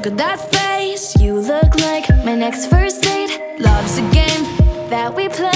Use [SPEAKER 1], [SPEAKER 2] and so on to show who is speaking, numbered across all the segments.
[SPEAKER 1] Look at that face, you look like my next first date. Love's a game that we play.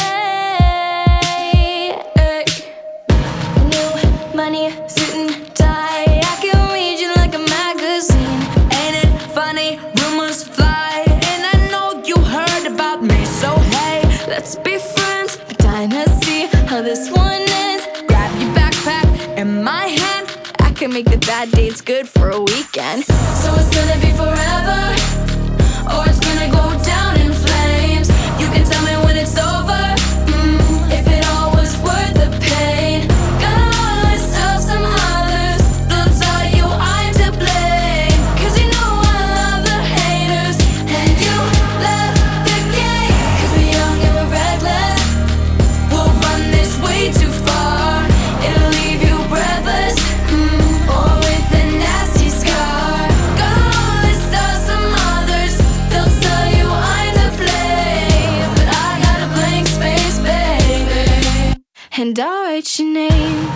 [SPEAKER 1] New money, suit and tie, I can read you like a magazine. Ain't it funny, rumors fly, and I know you heard about me. So hey, let's be friends, but time to see how this one is. Grab your backpack in my hand, I can make the bad days good for a weekend. So it's gonna be forever, or it's gonna go down in flames. You can tell me when it's over, if it all was worth the pain. Got a long list of some others, they'll tell you I'm to blame. Cause you know I love the haters, and you love the game. Cause we're young and we're reckless, we'll run this way too far. It'll leave you breathless, or with a nasty scar. Got a long list of some others, they'll tell you I'm to blame. But I got a blank space, baby, and I'll write your name.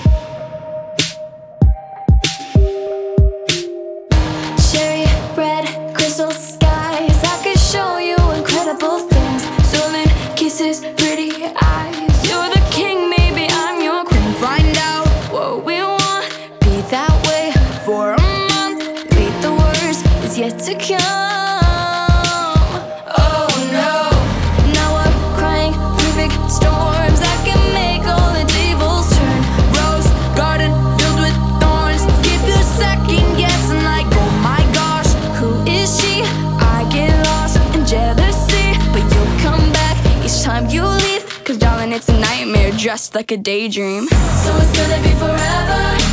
[SPEAKER 1] Cherry red, crystal skies, I could show you incredible things. Stolen kisses, pretty eyes. You're the king, maybe I'm your queen. Find out what we want, be that way for a month. Wait, the worst is yet to come. Oh no, now we're crying perfect storms. I can make all the tables turn. Rose garden filled with thorns. Keep you second guessing like, oh my gosh, who is she? I get lost in jealousy, but you'll come back each time you leave. Cause darling, it's a nightmare dressed like a daydream. So it's gonna be forever,